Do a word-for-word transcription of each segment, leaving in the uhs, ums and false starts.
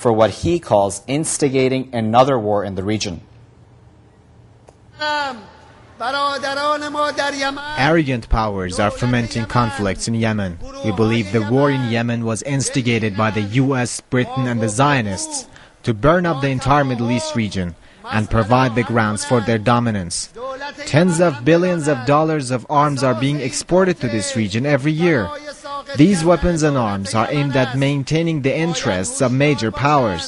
for what he calls instigating another war in the region. Arrogant powers are fomenting conflicts in Yemen. We believe the war in Yemen was instigated by the U S, Britain and the Zionists to burn up the entire Middle East region and provide the grounds for their dominance. Tens of billions of dollars of arms are being exported to this region every year. These weapons and arms are aimed at maintaining the interests of major powers.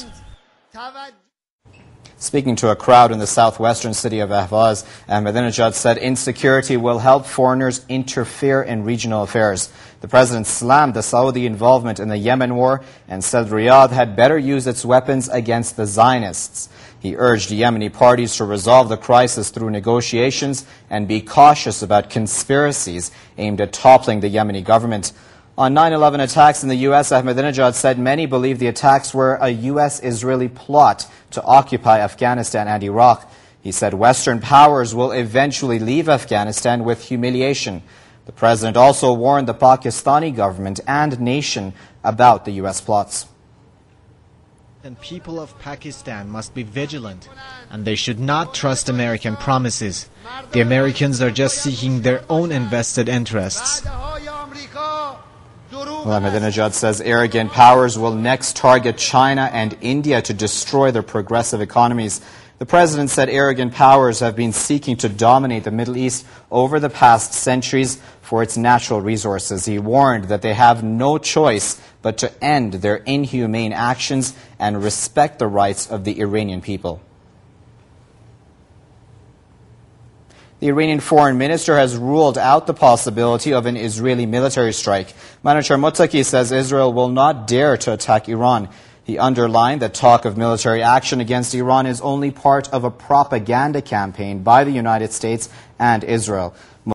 Speaking to a crowd in the southwestern city of Ahvaz, Ahmadinejad said insecurity will help foreigners interfere in regional affairs. The president slammed the Saudi involvement in the Yemen war and said Riyadh had better use its weapons against the Zionists. He urged Yemeni parties to resolve the crisis through negotiations and be cautious about conspiracies aimed at toppling the Yemeni government. On nine eleven attacks in the U S, Ahmadinejad said many believe the attacks were a U S-Israeli plot to occupy Afghanistan and Iraq. He said Western powers will eventually leave Afghanistan with humiliation. The president also warned the Pakistani government and nation about the U S plots. And people of Pakistan must be vigilant, and they should not trust American promises. The Americans are just seeking their own invested interests. Well, Ahmadinejad says arrogant powers will next target China and India to destroy their progressive economies. The president said arrogant powers have been seeking to dominate the Middle East over the past centuries for its natural resources. He warned that they have no choice but to end their inhumane actions and respect the rights of the Iranian people. The Iranian foreign minister has ruled out the possibility of an Israeli military strike. Manouchehr Mottaki says Israel will not dare to attack Iran. He underlined that talk of military action against Iran is only part of a propaganda campaign by the United States and Israel.